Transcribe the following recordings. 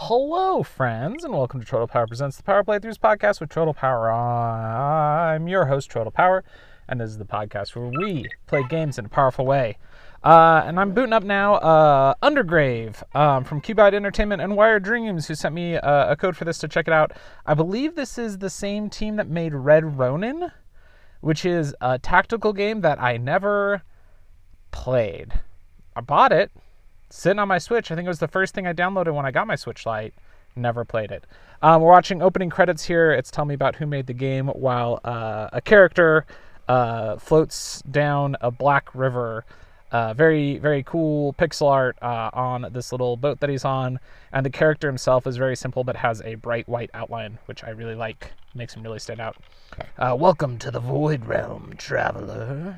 Hello, friends, and welcome to Total Power Presents the Power Playthroughs podcast with Total Power. I'm your host, Total Power, and this is the podcast where we play games in a powerful way. And I'm booting up now Undergrave from Cubite Entertainment and Wired Dreams, who sent me a code for this to check it out. I believe this is the same team that made Red Ronin, which is a tactical game that I never played. I bought it. Sitting on my Switch. I think it was the first thing I downloaded when I got my Switch Lite. Never played it. We're watching opening credits here. It's telling me about who made the game while a character floats down a black river. Very, very cool pixel art on this little boat that he's on. And the character himself is very simple but has a bright white outline, which I really like. Makes him really stand out. Welcome to the Void Realm, traveler.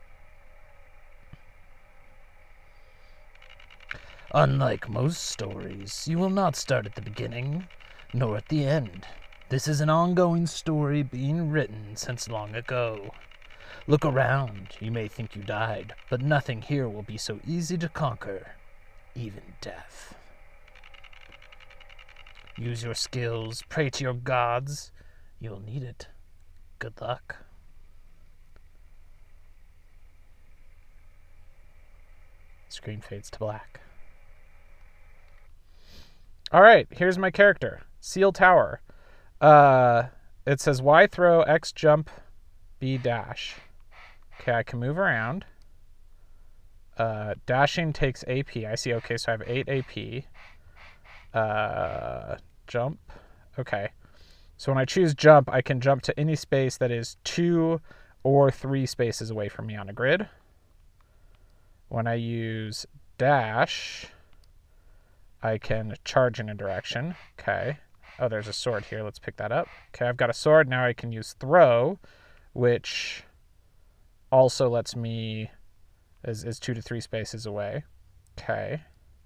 Unlike most stories, you will not start at the beginning, nor at the end. This is an ongoing story being written since long ago. Look around, you may think you died, but nothing here will be so easy to conquer, even death. Use your skills, pray to your gods. You'll need it. Good luck. Screen fades to black. All right, here's my character, Seal Tower. It says Y throw, X jump, B dash. Okay, I can move around. Dashing takes AP. I see. Okay, so I have 8 AP. Jump. Okay. So when I choose jump, I can jump to any space that is 2 or 3 spaces away from me on a grid. When I use dash, I can charge in a direction. Okay. Oh, there's a sword here. Let's pick that up. Okay, I've got a sword. Now I can use throw, which also lets me is 2 to 3 spaces away. Okay.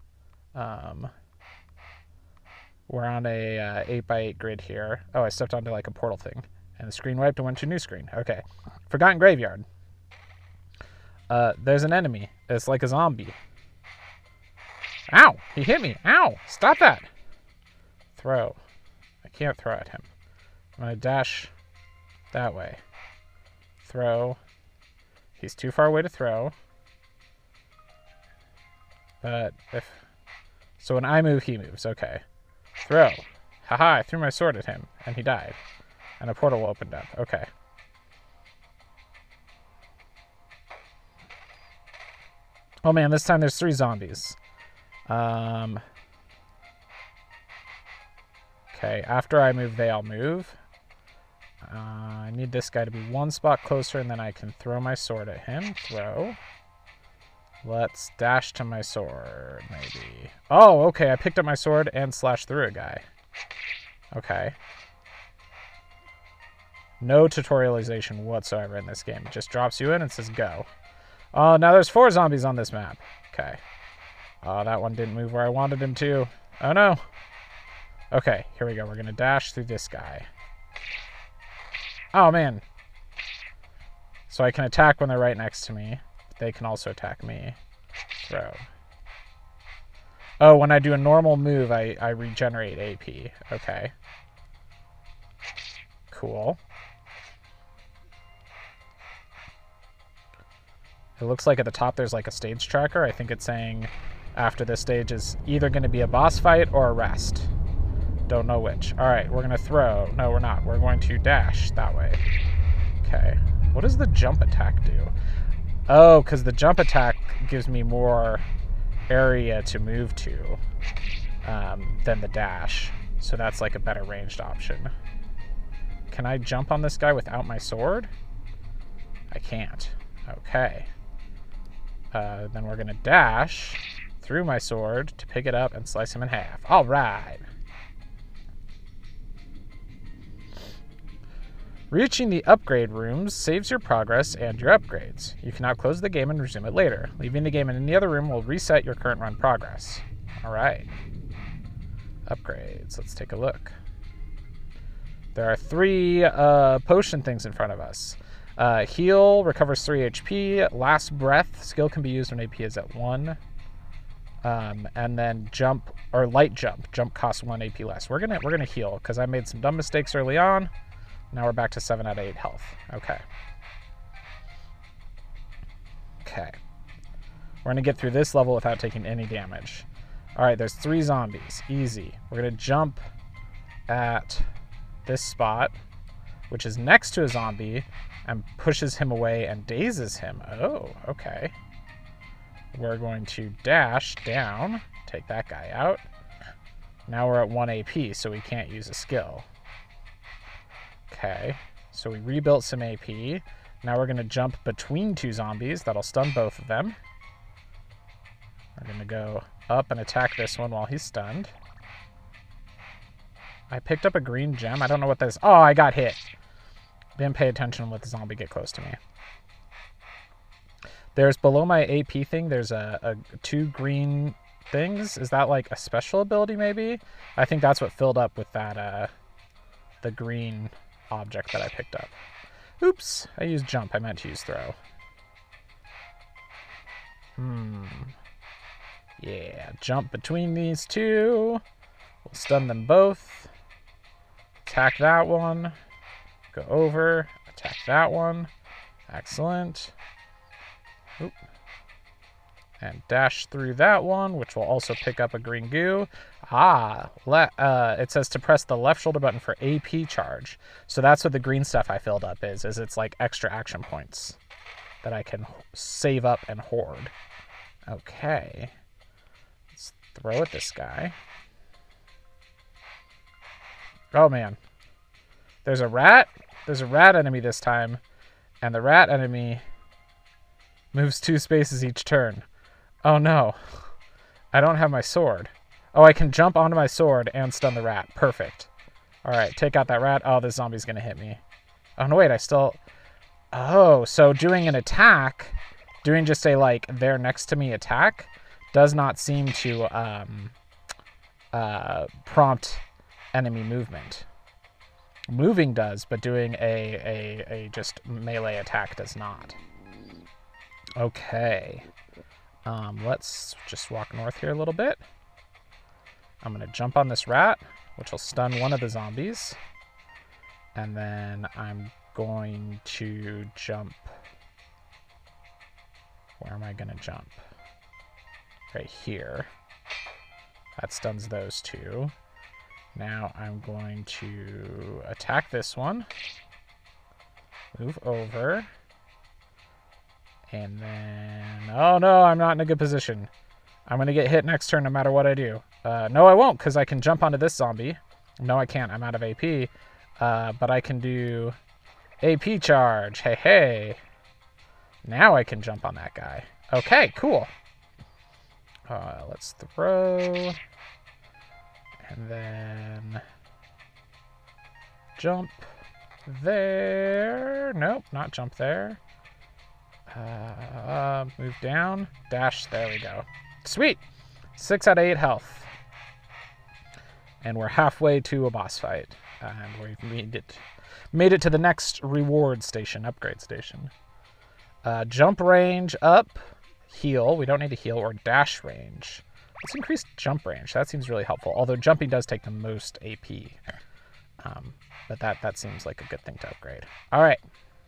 We're on a 8x8 grid here. Oh, I stepped onto like a portal thing. And the screen wiped and went to a new screen. Okay. Forgotten Graveyard. There's an enemy. It's like a zombie. Ow! He hit me. Ow! Stop that! Throw. I can't throw at him. I'm going to dash that way. Throw. He's too far away to throw. But if... So when I move, he moves. Okay. Throw. Haha, I threw my sword at him, and he died. And a portal opened up. Okay. Oh man, this time there's 3 zombies. Okay, after I move, they all move. I need this guy to be 1 spot closer, and then I can throw my sword at him. Throw. Let's dash to my sword, maybe. Oh, okay, I picked up my sword and slashed through a guy. Okay. No tutorialization whatsoever in this game. It just drops you in and says go. Oh, now there's 4 zombies on this map. Okay. Oh, that one didn't move where I wanted him to. Oh, no. Okay, here we go. We're going to dash through this guy. Oh, man. So I can attack when they're right next to me. They can also attack me. Throw. Oh, when I do a normal move, I regenerate AP. Okay. Cool. It looks like at the top there's like a stage tracker. I think it's saying after this stage is either going to be a boss fight or a rest. Don't know which. All right, we're going to throw. No, we're not. We're going to dash that way. Okay. What does the jump attack do? Oh, because the jump attack gives me more area to move to than the dash. So that's like a better ranged option. Can I jump on this guy without my sword? I can't. Okay. Then we're going to dash through my sword to pick it up and slice him in half. All right. Reaching the upgrade rooms saves your progress and your upgrades. You can now close the game and resume it later. Leaving the game in any other room will reset your current run progress. All right. Upgrades. Let's take a look. There are 3 potion things in front of us. Heal recovers 3 HP. Last breath skill can be used when AP is at 1. And then jump, or light jump. Jump costs 1 AP less. We're gonna heal because I made some dumb mistakes early on. Now we're back to 7 out of 8 health. Okay. Okay. We're gonna get through this level without taking any damage. All right, there's 3 zombies. Easy. We're gonna jump at this spot, which is next to a zombie, and pushes him away and dazes him. Oh, okay. We're going to dash down, take that guy out. Now we're at 1 AP, so we can't use a skill. Okay, so we rebuilt some AP. Now we're going to jump between 2 zombies. That'll stun both of them. We're going to go up and attack this one while he's stunned. I picked up a green gem. I don't know what that is. Oh, I got hit. Didn't pay attention and let the zombie get close to me. There's below my AP thing, there's a 2 green things. Is that like a special ability maybe? I think that's what filled up with that, the green object that I picked up. Oops, I used jump. I meant to use throw. Yeah, jump between these 2. We'll stun them both. Attack that one. Go over. Attack that one. Excellent. Oop. And dash through that one, which will also pick up a green goo. It says to press the left shoulder button for AP charge. So that's what the green stuff I filled up is it's like extra action points that I can save up and hoard. Okay. Let's throw at this guy. Oh, man. There's a rat. There's a rat enemy this time. And the rat enemy moves 2 spaces each turn. Oh no. I don't have my sword. Oh, I can jump onto my sword and stun the rat. Perfect. Alright, take out that rat. Oh, this zombie's gonna hit me. Oh, no, wait, I still... Oh, so doing an attack, doing just a, like, there next to me attack, does not seem to prompt enemy movement. Moving does, but doing a just melee attack does not. Okay. Let's just walk north here a little bit. I'm going to jump on this rat, which will stun one of the zombies. And then I'm going to jump. Where am I going to jump? Right here. That stuns those 2. Now I'm going to attack this one. Move over. And then... Oh no, I'm not in a good position. I'm going to get hit next turn no matter what I do. No, I won't, because I can jump onto this zombie. No, I can't. I'm out of AP. But I can do AP charge. Hey, hey. Now I can jump on that guy. Okay, cool. Let's throw. And then jump there. Nope, not jump there. Move down. Dash. There we go. Sweet. 6 out of 8 health. And we're halfway to a boss fight. And we've made it to the next reward station, upgrade station. Jump range up. Heal. We don't need to heal. Or dash range. Let's increase jump range. That seems really helpful. Although jumping does take the most AP. But that seems like a good thing to upgrade. All right.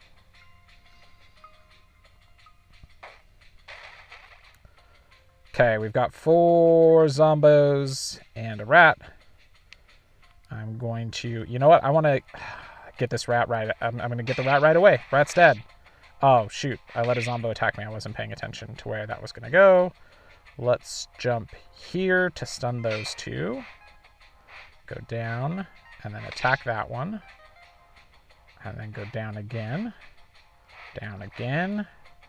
Okay, we've got 4 zombos and a rat. I'm going to... You know what? I want to get this rat right... I'm going to get the rat right away. Rat's dead. Oh, shoot. I let a zombo attack me. I wasn't paying attention to where that was going to go. Let's jump here to stun those 2. Go down, and then attack that one. And then go down again. Down again.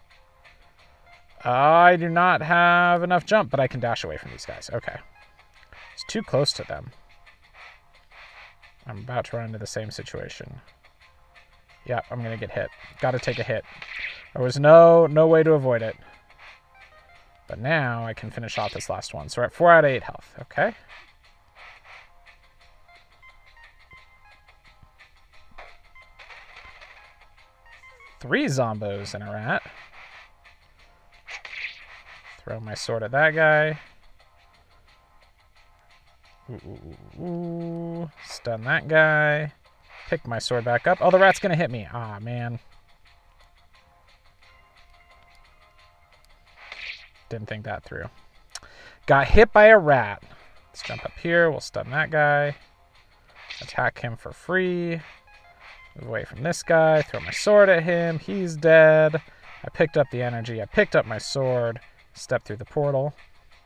I do not have enough jump, but I can dash away from these guys. Okay. It's too close to them. I'm about to run into the same situation. Yeah, I'm going to get hit. Got to take a hit. There was no way to avoid it. But now I can finish off this last one. So we're at 4 out of 8 health. Okay. Three zombos and a rat. Throw my sword at that guy. Ooh. Stun that guy. Pick my sword back up. Oh, the rat's gonna hit me. Ah, man. Didn't think that through. Got hit by a rat. Let's jump up here. We'll stun that guy. Attack him for free. Move away from this guy. Throw my sword at him. He's dead. I picked up the energy. I picked up my sword. Step through the portal.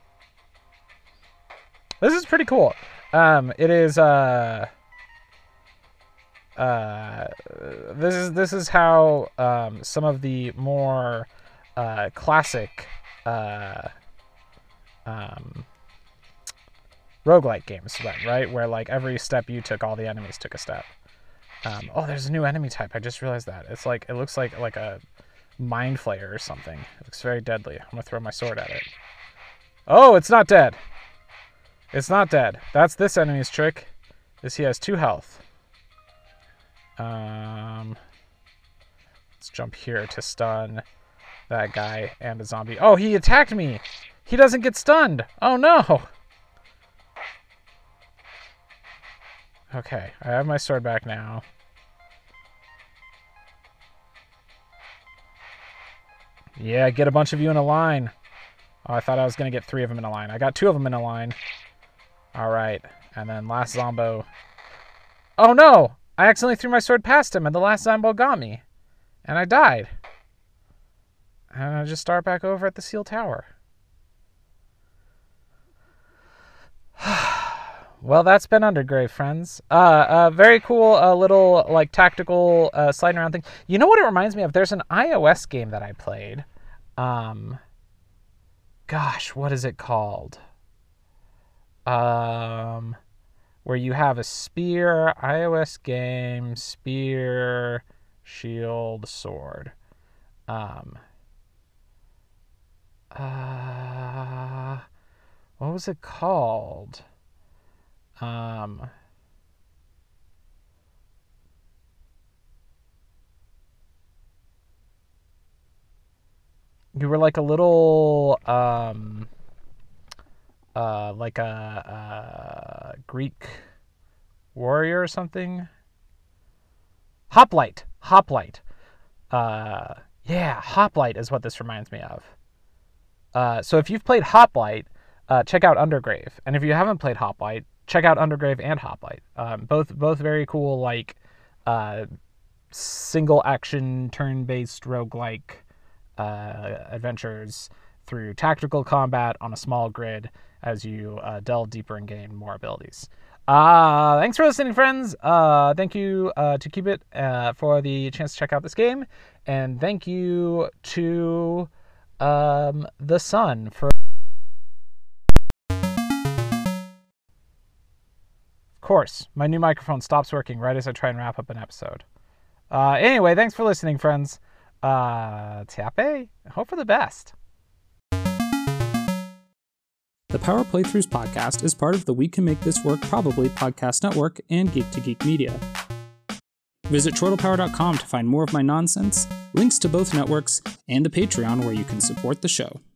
This is pretty cool. It is this is how some of the more classic roguelike games went, right? Where like every step you took, all the enemies took a step. Oh, there's a new enemy type. I just realized that. It's like, it looks like a mind flayer or something. It looks very deadly. I'm gonna throw my sword at it. Oh, it's not dead. It's not dead. That's this enemy's trick, is he has 2 health. Let's jump here to stun that guy and a zombie. Oh, he attacked me. He doesn't get stunned. Oh no. Okay, I have my sword back now. Yeah, get a bunch of you in a line. Oh, I thought I was going to get 3 of them in a line. I got 2 of them in a line. All right, and then last Zombo. Oh no! I accidentally threw my sword past him, and the last Zombo got me. And I died. And I just start back over at the Seal Tower. Well, that's been Undergrave, friends. Very cool little like tactical sliding around thing. You know what it reminds me of? There's an iOS game that I played. Gosh, what is it called? Where you have a spear, iOS game, spear, shield, sword. What was it called? You were like a little, like a Greek warrior or something. Hoplite. Yeah, Hoplite is what this reminds me of. So if you've played Hoplite, check out Undergrave. And if you haven't played Hoplite, check out Undergrave and Hoplite. Both very cool, like, single action, turn-based roguelike adventures through tactical combat on a small grid as you delve deeper and gain more abilities. Thanks for listening, friends. Thank you to Keep It for the chance to check out this game. And thank you to The Sun for... Of course, my new microphone stops working right as I try and wrap up an episode. Anyway, thanks for listening, friends. Tape, hope for the best. The Power Playthroughs podcast is part of the We Can Make This Work Probably podcast network and Geek to Geek Media. Visit chortlepower.com to find more of my nonsense, links to both networks, and the Patreon where you can support the show.